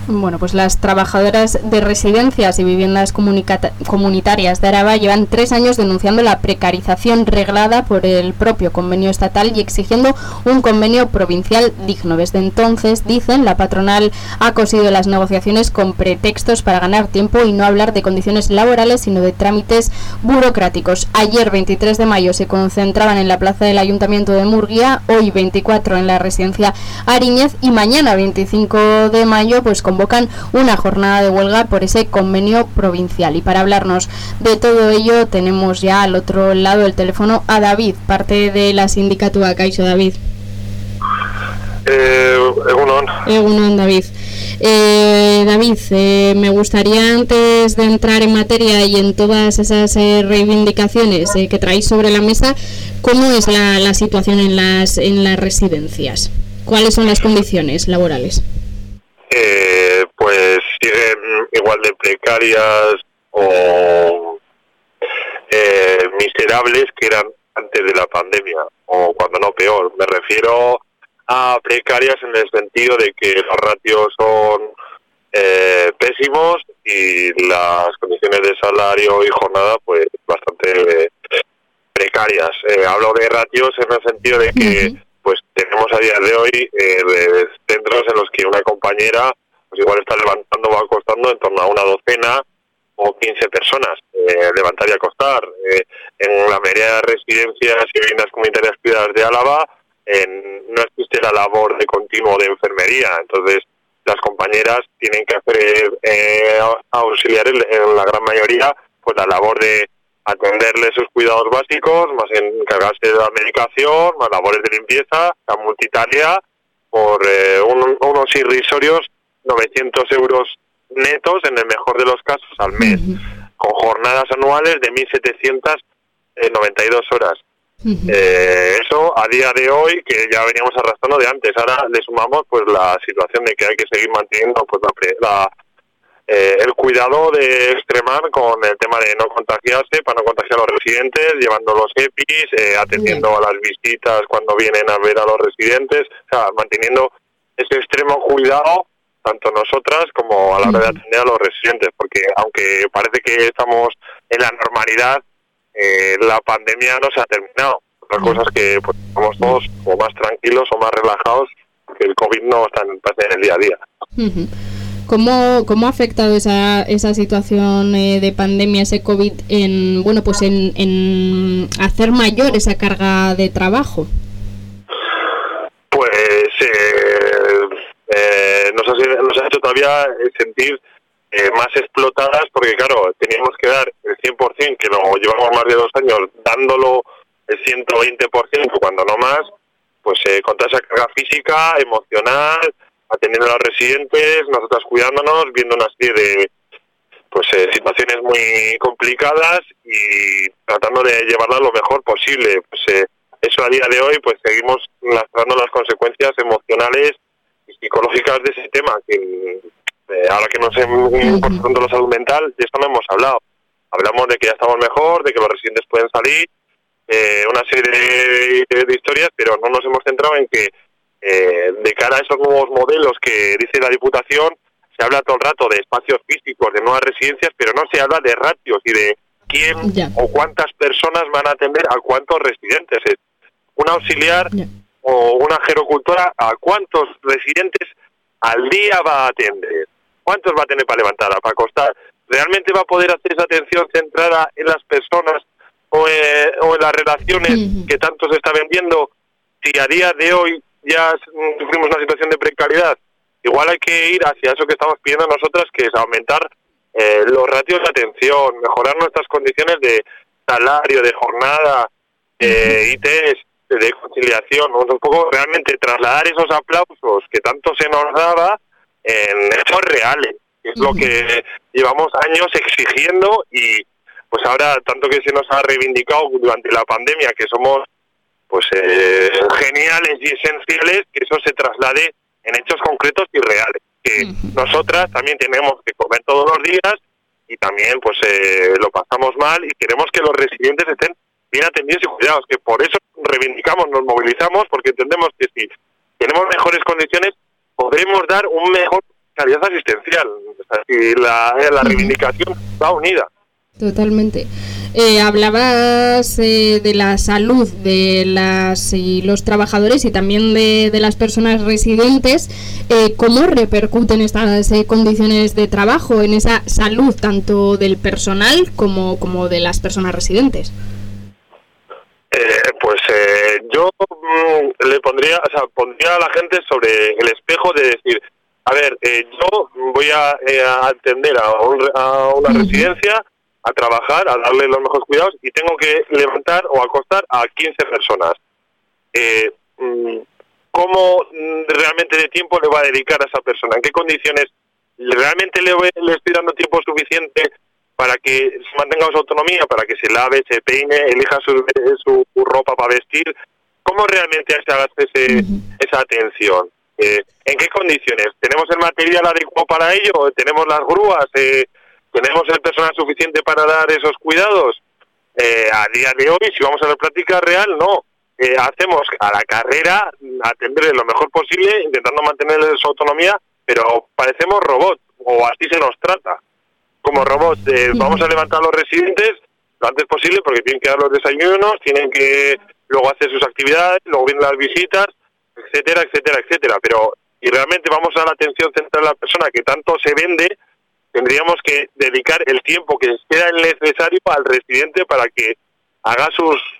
Bueno, pues las trabajadoras de residencias y viviendas comunitarias de Araba llevan 3 años denunciando la precarización reglada por el propio convenio estatal y exigiendo un convenio provincial digno. Desde entonces, dicen, la patronal ha cosido las negociaciones con pretextos para ganar tiempo y no hablar de condiciones laborales, sino de trámites burocráticos. Ayer, 23 de mayo, se concentraban en la plaza del Ayuntamiento de Murguía, hoy 24 en la residencia Ariñez y mañana 25 de mayo pues convocan una jornada de huelga por ese convenio provincial. Y para hablarnos de todo ello tenemos ya al otro lado del teléfono a David, parte de la sindicatura. Kaixo, David. Egunon, David. David, me gustaría, antes de entrar en materia y en todas esas reivindicaciones que traéis sobre la mesa, ¿cómo es la situación en las residencias? ¿Cuáles son las condiciones laborales? Pues siguen igual de precarias o miserables que eran antes de la pandemia, o cuando no peor. Me refiero a precarias en el sentido de que los ratios son pésimos y las condiciones de salario y jornada pues bastante precarias. Hablo de ratios en el sentido de que pues tenemos a día de hoy centros en los que una compañera pues igual está levantando, va costando en torno a una docena o 15 personas levantar y acostar. En la mayoría de residencias y viviendas comunitarias cuidadas de Álava no existe la labor de continuo de enfermería, entonces las compañeras tienen que hacer auxiliar en la gran mayoría pues la labor de atenderle sus cuidados básicos, más encargarse de la medicación, más labores de limpieza, la multitarea, por unos irrisorios 900 euros netos en el mejor de los casos al mes, con jornadas anuales de 1.792 horas. Eso a día de hoy, que ya veníamos arrastrando de antes, ahora le sumamos pues la situación de que hay que seguir manteniendo pues el cuidado de extremar con el tema de no contagiarse, para no contagiar a los residentes, llevando los EPIs, atendiendo a las visitas cuando vienen a ver a los residentes, o sea, manteniendo ese extremo cuidado tanto nosotras como a la hora de atender a los residentes, porque aunque parece que estamos en la normalidad, la pandemia no se ha terminado. Otra cosa es que pues, estamos todos o más tranquilos o más relajados, porque el COVID no está en el día a día. ¿Cómo ha afectado esa situación de pandemia, ese COVID, en hacer mayor esa carga de trabajo? Pues nos ha hecho todavía sentir más explotadas, porque claro, teníamos que dar el 100%, que lo llevamos más de 2 años dándolo el 120%, cuando no más, pues con toda esa carga física, emocional, atendiendo a los residentes, nosotras cuidándonos, viendo una serie de situaciones muy complicadas y tratando de llevarlas lo mejor posible. Pues eso a día de hoy pues seguimos lastrando las consecuencias emocionales y psicológicas de ese tema, que ahora que nos importa tanto la salud mental, de esto no hemos hablado. Hablamos de que ya estamos mejor, de que los residentes pueden salir, una serie de historias, pero no nos hemos centrado en que de cara a esos nuevos modelos que dice la Diputación, se habla todo el rato de espacios físicos, de nuevas residencias, pero no se habla de ratios y de quién o cuántas personas van a atender a cuántos residentes. Un auxiliar o una gerocultora, ¿a cuántos residentes al día va a atender? ¿Cuántos va a tener para levantar, para acostar? ¿Realmente va a poder hacer esa atención centrada en las personas o en las relaciones que tanto se está vendiendo? Si a día de hoy ya sufrimos una situación de precariedad, igual hay que ir hacia eso que estamos pidiendo nosotras, que es aumentar los ratios de atención, mejorar nuestras condiciones de salario, de jornada, ITs, de conciliación, un poco realmente trasladar esos aplausos que tanto se nos daba en hechos reales, que es lo que llevamos años exigiendo, y pues ahora tanto que se nos ha reivindicado durante la pandemia que somos pues geniales y esenciales, que eso se traslade en hechos concretos y reales, que nosotras también tenemos que comer todos los días y también pues lo pasamos mal y queremos que los residentes estén bien atendidos y cuidados, que por eso reivindicamos, nos movilizamos, porque entendemos que si tenemos mejores condiciones podremos dar un mejor calidad asistencial. O sea, y la reivindicación va unida. Totalmente. Hablabas de la salud de los trabajadores y también de las personas residentes. ¿Cómo repercuten estas condiciones de trabajo en esa salud tanto del personal como de las personas residentes? Yo le pondría a la gente sobre el espejo de decir, a ver, yo voy a atender a una residencia, a trabajar, a darle los mejores cuidados y tengo que levantar o acostar a 15 personas. ¿Cómo realmente de tiempo le va a dedicar a esa persona? ¿En qué condiciones realmente le estoy dando tiempo suficiente para que se mantenga su autonomía, para que se lave, se peine, elija su ropa para vestir? ¿Cómo realmente se haga esa atención? ¿En qué condiciones? ¿Tenemos el material adecuado para ello? ¿Tenemos las grúas? ¿Tenemos el personal suficiente para dar esos cuidados? A día de hoy, si vamos a la práctica real, no. Hacemos a la carrera atenderle lo mejor posible, intentando mantener su autonomía, pero parecemos robots, o así se nos trata. Como robots, vamos a levantar a los residentes lo antes posible porque tienen que dar los desayunos, tienen que luego hacer sus actividades, luego vienen las visitas, etcétera, etcétera, etcétera. Pero, y realmente vamos a la atención central de la persona que tanto se vende, tendríamos que dedicar el tiempo que sea necesario al residente para que haga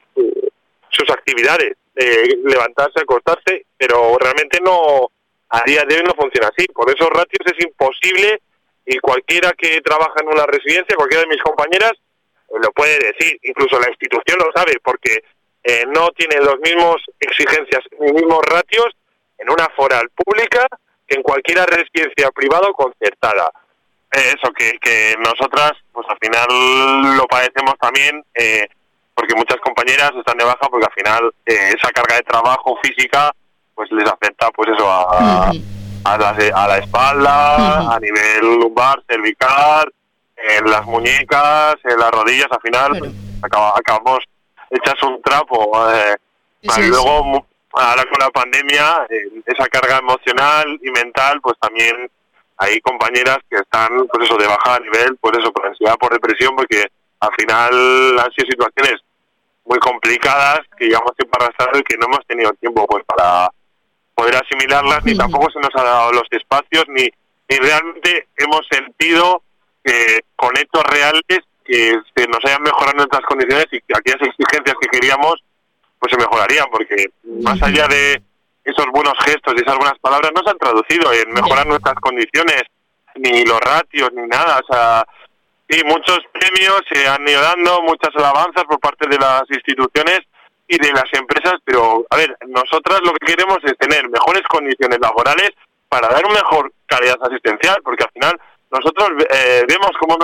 sus actividades, levantarse, acostarse, pero realmente no, a día de hoy no funciona así. Por esos ratios es imposible, y cualquiera que trabaja en una residencia, cualquiera de mis compañeras, lo puede decir, incluso la institución lo sabe, porque no tiene los mismos exigencias ni mismos ratios en una foral pública que en cualquier residencia privada o concertada. Eso, que nosotras, pues al final lo padecemos también, porque muchas compañeras están de baja porque al final esa carga de trabajo física pues les afecta pues eso a la espalda, a nivel lumbar, cervical, en las muñecas, en las rodillas. Al final pues, acabamos hechas un trapo, y luego ahora con la pandemia esa carga emocional y mental, pues también hay compañeras que están pues eso de baja a nivel, pues eso, por ansiedad, por depresión, porque al final han sido situaciones muy complicadas que llevamos tiempo arrastrando y que no hemos tenido tiempo pues para poder asimilarlas, ni tampoco se nos ha dado los espacios, ni realmente hemos sentido que con hechos reales que se nos hayan mejorado nuestras condiciones y que aquellas exigencias que queríamos pues se mejorarían, porque más allá de esos buenos gestos y esas buenas palabras no se han traducido en mejorar nuestras condiciones, ni los ratios, ni nada. O sea, sí, muchos premios se han ido dando, muchas alabanzas por parte de las instituciones y de las empresas, pero, a ver, nosotras lo que queremos es tener mejores condiciones laborales para dar una mejor calidad asistencial, porque al final nosotros vemos como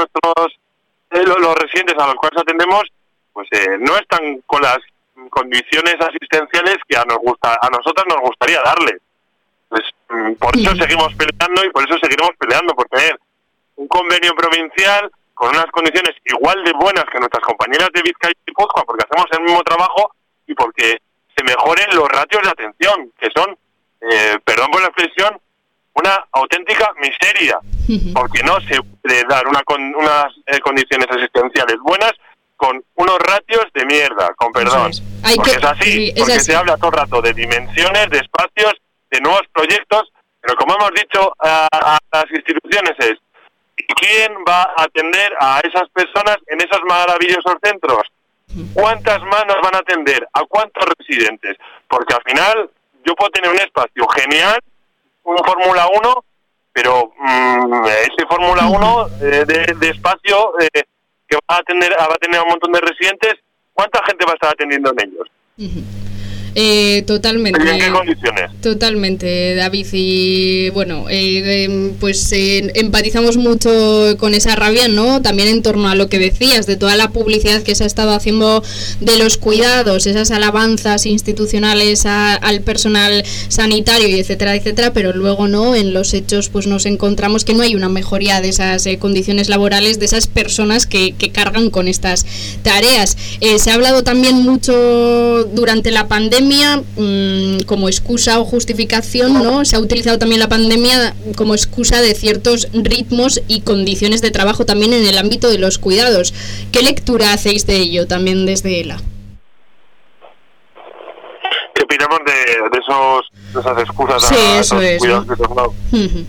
los residentes a los cuales atendemos pues no están con las condiciones asistenciales que a nosotras nos gustaría darles. Pues por eso seguimos peleando y por eso seguiremos peleando, por tener un convenio provincial con unas condiciones igual de buenas que nuestras compañeras de Vizcaya y Guipúzcoa, porque hacemos el mismo trabajo y porque se mejoren los ratios de atención, que son, perdón por la expresión, una auténtica miseria, porque no se puede dar unas condiciones asistenciales buenas con unos ratios de mierda, con perdón. Porque es así, porque se habla todo el rato de dimensiones, de espacios, de nuevos proyectos, pero como hemos dicho a las instituciones es, ¿quién va a atender a esas personas en esos maravillosos centros? ¿Cuántas manos van a atender? ¿A cuántos residentes? Porque al final yo puedo tener un espacio genial, un Fórmula 1, pero ese Fórmula 1 de espacio que va a tener a un montón de residentes, ¿cuánta gente va a estar atendiendo en ellos? Totalmente. ¿Y en qué condiciones? Totalmente, David. Y bueno, pues empatizamos mucho con esa rabia, ¿no? También en torno a lo que decías, de toda la publicidad que se ha estado haciendo de los cuidados, esas alabanzas institucionales al personal sanitario y etcétera, etcétera, pero luego no, en los hechos pues nos encontramos que no hay una mejoría de esas condiciones laborales de esas personas que cargan con estas tareas. Se ha hablado también mucho durante la pandemia pandemia como excusa o justificación, ¿no? Se ha utilizado también la pandemia como excusa de ciertos ritmos y condiciones de trabajo también en el ámbito de los cuidados. ¿Qué lectura hacéis de ello también desde ELA? ¿Qué opinamos de esas excusas sí, a eso esos es, cuidados, ¿no? que se han dado?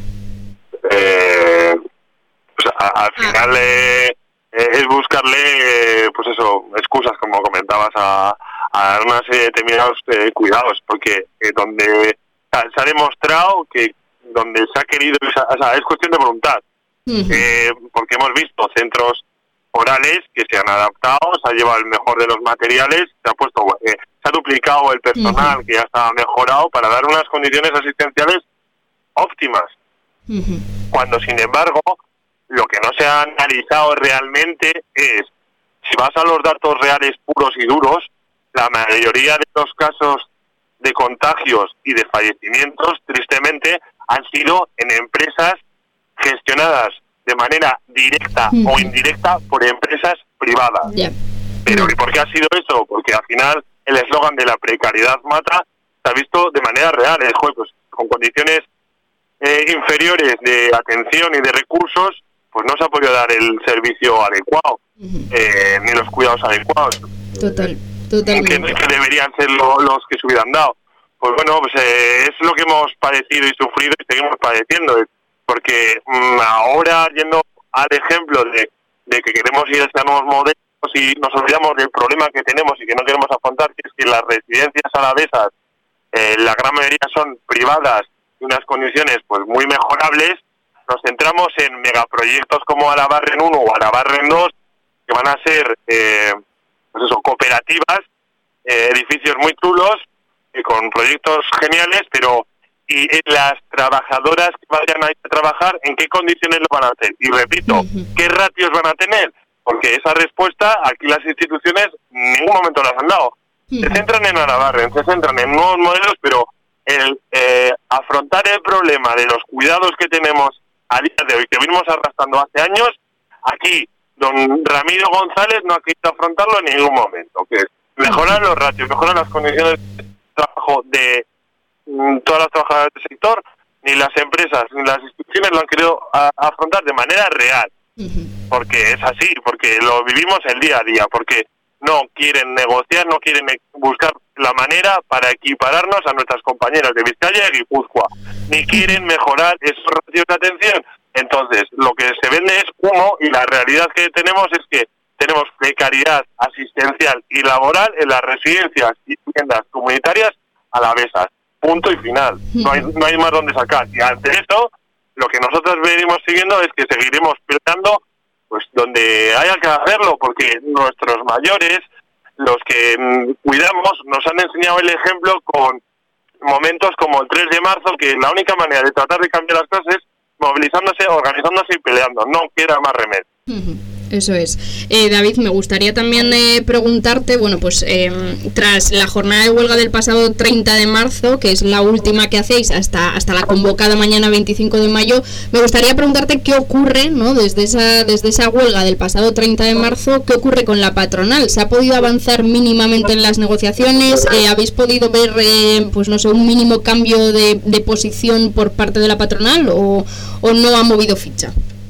Pues al final es buscarle, pues eso, excusas, como comentabas, a una serie de determinados cuidados, porque donde se ha demostrado que donde se ha querido, o sea, es cuestión de voluntad, porque hemos visto centros orales que se han adaptado, se ha llevado el mejor de los materiales, se ha puesto, se ha duplicado el personal que ya estaba mejorado para dar unas condiciones asistenciales óptimas. Cuando, sin embargo, lo que no se ha analizado realmente es, si vas a los datos reales puros y duros, la mayoría de los casos de contagios y de fallecimientos, tristemente, han sido en empresas gestionadas de manera directa o indirecta por empresas privadas. Pero ¿y por qué ha sido eso? Porque al final el eslogan de la precariedad mata se ha visto de manera real. Pues, con condiciones inferiores de atención y de recursos, pues no se ha podido dar el servicio adecuado, ni los cuidados adecuados. Totalmente. Que deberían ser los que se hubieran dado. Pues bueno, pues es lo que hemos padecido y sufrido y seguimos padeciendo, porque ahora, yendo al ejemplo de que queremos ir hacia nuevos modelos y nos olvidamos del problema que tenemos y que no queremos afrontar, que es que las residencias alavesas, la gran mayoría son privadas y unas condiciones pues muy mejorables, nos centramos en megaproyectos como Alabarren 1 o Alabarren 2, que van a ser pues eso, cooperativas, edificios muy chulos, con proyectos geniales, pero y las trabajadoras que vayan a ir a trabajar, ¿en qué condiciones lo van a hacer? Y repito, ¿qué ratios van a tener? Porque esa respuesta aquí las instituciones en ningún momento las han dado. Se centran en Alabarren, se centran en nuevos modelos, pero el afrontar el problema de los cuidados que tenemos a día de hoy, que venimos arrastrando hace años, aquí don Ramiro González no ha querido afrontarlo en ningún momento, que es mejorar los ratios, mejorar las condiciones de trabajo de todas las trabajadoras del sector, ni las empresas ni las instituciones lo han querido afrontar de manera real, porque es así, porque lo vivimos el día a día, porque no quieren negociar, no quieren buscar la manera para equipararnos a nuestras compañeras de Vizcaya y Guipúzcoa, ni quieren mejorar esos ratios de atención. Entonces, lo que se vende es humo, y la realidad que tenemos es que tenemos precariedad asistencial y laboral en las residencias y viviendas comunitarias alavesas. Punto y final. No hay más donde sacar. Y ante eso, lo que nosotros venimos siguiendo es que seguiremos peleando pues donde haya que hacerlo, porque nuestros mayores, los que cuidamos, nos han enseñado el ejemplo con momentos como el 3 de marzo, que la única manera de tratar de cambiar las cosas es movilizándose, organizándose y peleando. No queda más remedio. Eso es. David, me gustaría también preguntarte, bueno, pues tras la jornada de huelga del pasado 30 de marzo, que es la última que hacéis hasta la convocada mañana 25 de mayo, me gustaría preguntarte qué ocurre, ¿no? Desde esa huelga del pasado 30 de marzo, ¿qué ocurre con la patronal? ¿Se ha podido avanzar mínimamente en las negociaciones? ¿Habéis podido ver, pues no sé, un mínimo cambio de posición por parte de la patronal o no ha movido ficha?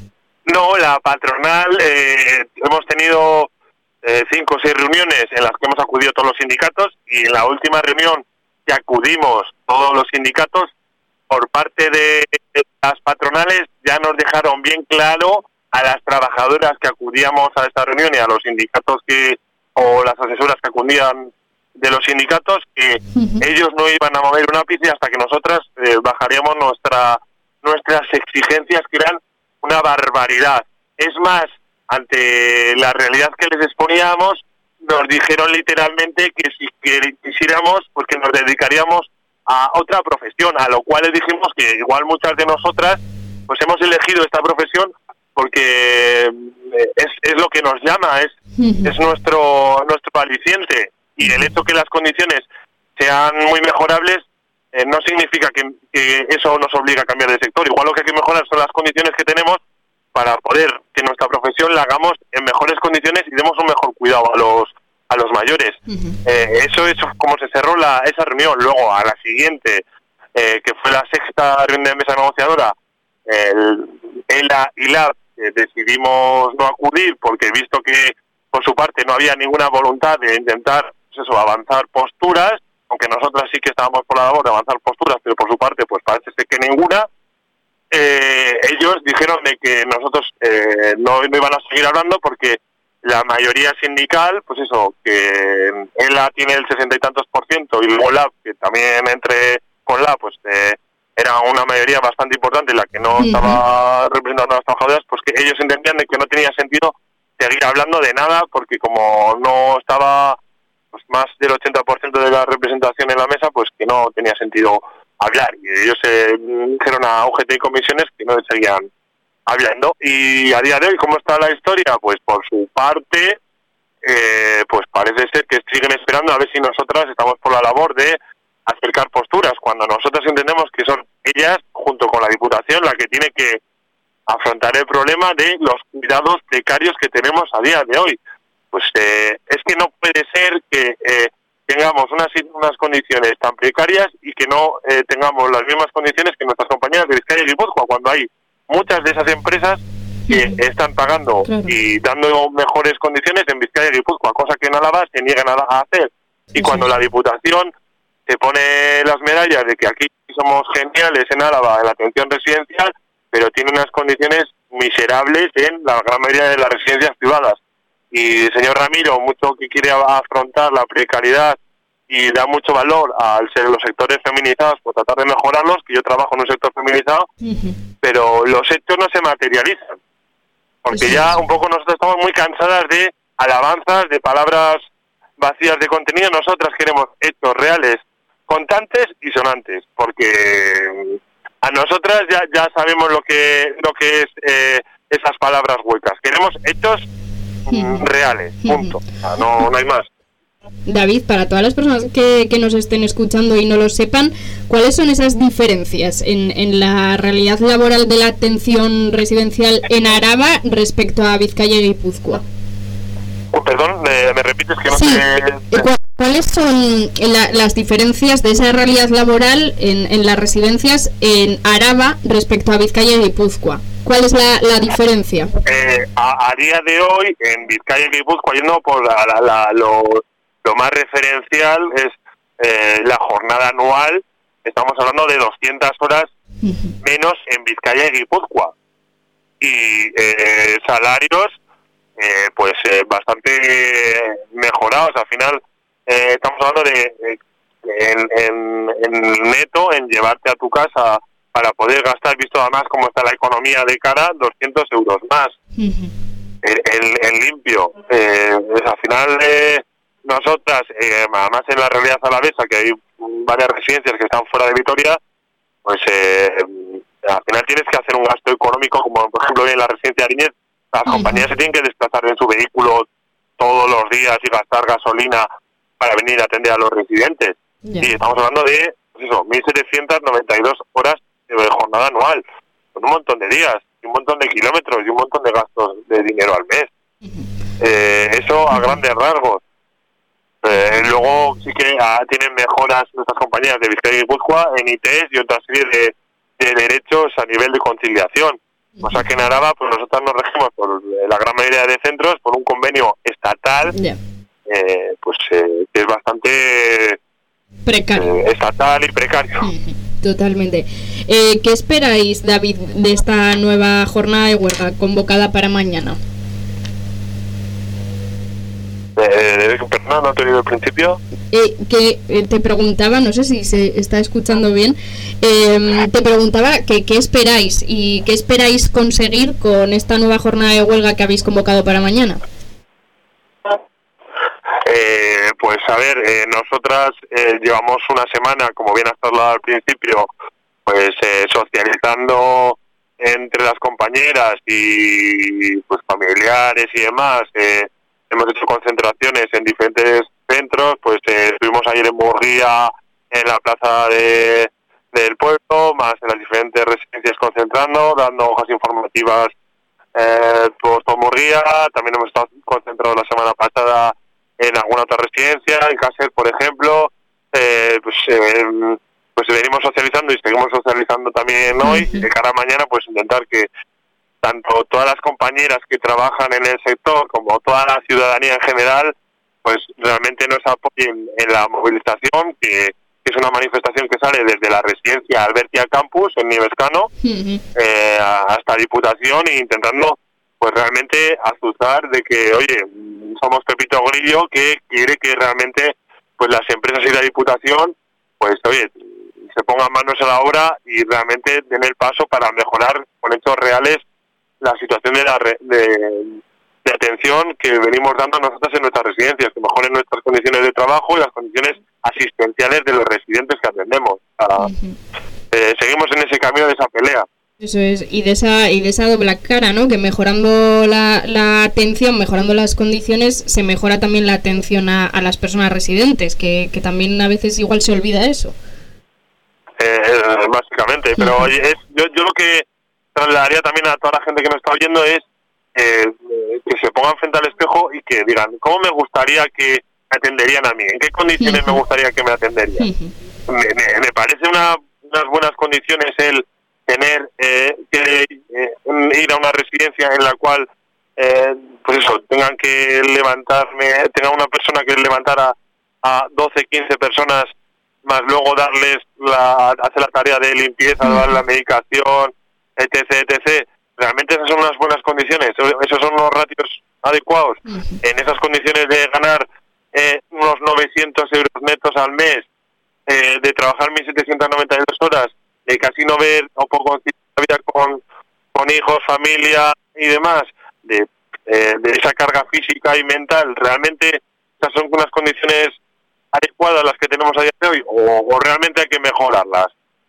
No, la patronal, hemos tenido 5 o 6 reuniones en las que hemos acudido todos los sindicatos, y en la última reunión que acudimos todos los sindicatos, por parte de las patronales ya nos dejaron bien claro a las trabajadoras que acudíamos a esta reunión y a los sindicatos o las asesoras que acudían de los sindicatos, que ellos no iban a mover un ápice hasta que nosotras bajaríamos nuestras exigencias, que eran una barbaridad. Es más, ante la realidad que les exponíamos, nos dijeron literalmente que si quisiéramos, pues que nos dedicaríamos a otra profesión, a lo cual les dijimos que igual muchas de nosotras pues hemos elegido esta profesión porque es lo que nos llama, es nuestro aliciente, y el hecho que las condiciones sean muy mejorables no significa que eso nos obliga a cambiar de sector. Igual lo que hay que mejorar son las condiciones que tenemos para poder que nuestra profesión la hagamos en mejores condiciones y demos un mejor cuidado a los mayores. Eso es como se cerró esa reunión. Luego, a la siguiente, que fue la sexta reunión de mesa negociadora, ELA y LAB decidimos no acudir porque, visto que por su parte no había ninguna voluntad de intentar, pues eso, avanzar posturas, aunque nosotras sí que estábamos por la labor de avanzar posturas, pero por su parte pues parece ser que ninguna. Ellos dijeron de que nosotros no iban a seguir hablando porque la mayoría sindical, pues eso, que ELA tiene el 60 y tantos % y luego LAB, que también entre con LAB, pues era una mayoría bastante importante la que no estaba representando a las trabajadoras, pues que ellos entendían de que no tenía sentido seguir hablando de nada porque como no estaba pues más del 80% de la representación en la mesa, pues que no tenía sentido hablar, y ellos dijeron a UGT y comisiones que no seguían hablando. Y a día de hoy, ¿cómo está la historia? Pues por su parte, pues parece ser que siguen esperando a ver si nosotras estamos por la labor de acercar posturas, cuando nosotros entendemos que son ellas, junto con la Diputación, la que tiene que afrontar el problema de los cuidados precarios que tenemos a día de hoy. Pues es que no puede ser que tengamos unas condiciones tan precarias y que no tengamos las mismas condiciones que nuestras compañeras de Vizcaya y Guipúzcoa, cuando hay muchas de esas empresas que están pagando y dando mejores condiciones en Vizcaya y Guipúzcoa, cosa que en Álava se niegan a hacer. Y cuando la Diputación se pone las medallas de que aquí somos geniales en Álava en la atención residencial, pero tiene unas condiciones miserables en la gran mayoría de las residencias privadas. Y señor Ramiro, mucho que quiere afrontar la precariedad y da mucho valor al ser los sectores feminizados por tratar de mejorarlos, que yo trabajo en un sector feminizado, pero los hechos no se materializan, porque ya un poco nosotros estamos muy cansadas de alabanzas, de palabras vacías de contenido. Nosotras queremos hechos reales, contantes y sonantes, porque a nosotras ya sabemos lo que es esas palabras huecas. Queremos hechos reales, punto. No hay más. David, para todas las personas que nos estén escuchando y no lo sepan, ¿cuáles son esas diferencias en la realidad laboral de la atención residencial en Araba respecto a Vizcaya y Guipúzcoa? Perdón, ¿me repites que no sí. sé? ¿Cuáles son las diferencias de esa realidad laboral en las residencias en Araba respecto a Vizcaya y Guipúzcoa? ¿Cuál es la diferencia? A día de hoy, en Vizcaya y Guipúzcoa, yendo por lo más referencial es la jornada anual. Estamos hablando de 200 horas menos en Vizcaya y Guipúzcoa. Y salarios pues bastante mejorados. Al final estamos hablando de en neto, en llevarte a tu casa para poder gastar, visto además cómo está la economía de cara, 200 euros más en limpio. Al final nosotras, además en la realidad alavesa, que hay varias residencias que están fuera de Vitoria, pues al final tienes que hacer un gasto económico, como por ejemplo en la residencia de Ariñez, las compañías se tienen que desplazar en su vehículo todos los días y gastar gasolina para venir a atender a los residentes. Y estamos hablando de, pues eso, 1.792 horas de jornada anual, con un montón de días, y un montón de kilómetros y un montón de gastos de dinero al mes. Eso a grandes rasgos. Luego sí que tienen mejoras nuestras compañías de Vizcaya y Guipúzcoa en ITS y otra serie de derechos a nivel de conciliación. O sea que en Araba, pues nosotros nos regimos por la gran mayoría de centros por un convenio estatal, pues que es bastante precario, estatal y precario. Totalmente. ¿Qué esperáis, David, de esta nueva jornada de huelga convocada para mañana? Perdón, no te he oído al principio. Que te preguntaba, no sé si se está escuchando bien, te preguntaba que qué esperáis y qué esperáis conseguir con esta nueva jornada de huelga que habéis convocado para mañana. Pues a ver, nosotras llevamos una semana, como bien has hablado al principio, pues socializando entre las compañeras y pues familiares y demás. Hemos hecho concentraciones en diferentes centros, pues estuvimos ayer en Murguía, en la plaza del pueblo, más en las diferentes residencias concentrando, dando hojas informativas por Murguía. También hemos estado concentrados la semana pasada en alguna otra residencia, en Cáceres, por ejemplo, pues venimos socializando y seguimos socializando también hoy, y de cara a mañana pues intentar que tanto todas las compañeras que trabajan en el sector como toda la ciudadanía en general pues realmente nos apoyen en la movilización, que es una manifestación que sale desde la residencia Albertia Campus en Nivescano hasta Diputación, e intentando pues realmente azuzar de que, oye, somos Pepito Grillo, que quiere que realmente pues las empresas y la Diputación pues oye, se pongan manos a la obra y realmente den el paso para mejorar con hechos reales la situación de atención que venimos dando nosotros en nuestras residencias, que mejoren nuestras condiciones de trabajo y las condiciones asistenciales de los residentes que atendemos. Seguimos en ese camino de esa pelea. Eso es, y de esa doble cara, ¿no? Que mejorando la atención, mejorando las condiciones, se mejora también la atención a las personas residentes, que también a veces igual se olvida eso. Básicamente, pero yo lo que trasladaría también a toda la gente que nos está oyendo es que se pongan frente al espejo y que digan, ¿cómo me gustaría que me atenderían a mí? ¿En qué condiciones me gustaría que me atenderían? Me parece unas buenas condiciones el tener que ir a una residencia en la cual pues eso, tengan que levantarme, tenga una persona que levantar a 12, 15 personas, más luego darles hacer la tarea de limpieza, dar la medicación, etc. Realmente esas son unas buenas condiciones, esos son los ratios adecuados. En esas condiciones de ganar unos 900 euros netos al mes, de trabajar 1.792 horas, de casi no ver o poco vida con hijos, familia y demás, de esa carga física y mental, realmente esas son unas condiciones adecuadas las que tenemos a día de hoy, o realmente hay que mejorarlas.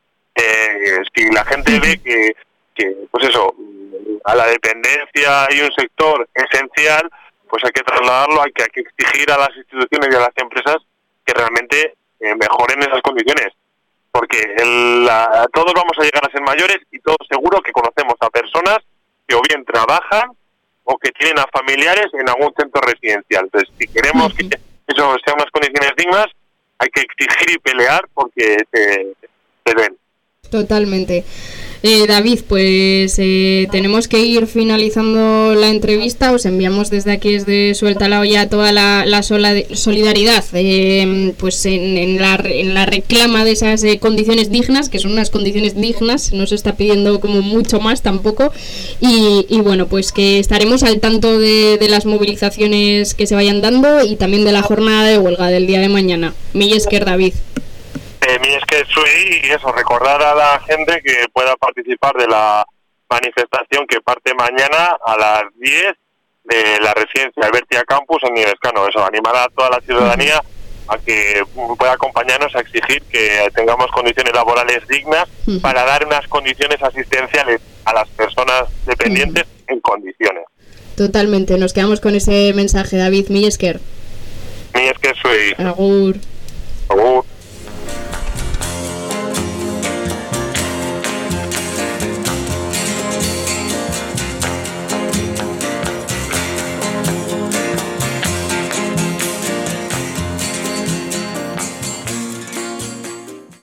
Si la gente ve que pues eso, a la dependencia hay un sector esencial, pues hay que trasladarlo, hay que exigir a las instituciones y a las empresas que realmente mejoren esas condiciones, porque todos vamos a llegar a ser mayores y todos seguro que conocemos a personas que o bien trabajan o que tienen a familiares en algún centro residencial. Entonces, si queremos que eso sean unas condiciones dignas, hay que exigir y pelear porque se den. Totalmente. David, pues tenemos que ir finalizando la entrevista. Os enviamos desde aquí, desde Suelta la Olla, toda la solidaridad pues en la reclama de esas condiciones dignas, que son unas condiciones dignas, no se está pidiendo como mucho más tampoco, y bueno, pues que estaremos al tanto de las movilizaciones que se vayan dando y también de la jornada de huelga del día de mañana. Mila esker, David. Es que soy y eso, recordar a la gente que pueda participar de la manifestación que parte mañana a las 10 de la residencia Albertia Campus en Nivescano. Eso, animar a toda la ciudadanía a que pueda acompañarnos a exigir que tengamos condiciones laborales dignas para dar unas condiciones asistenciales a las personas dependientes en condiciones. Totalmente, nos quedamos con ese mensaje, David. Mila esker. Mila esker soy. Agur. Agur.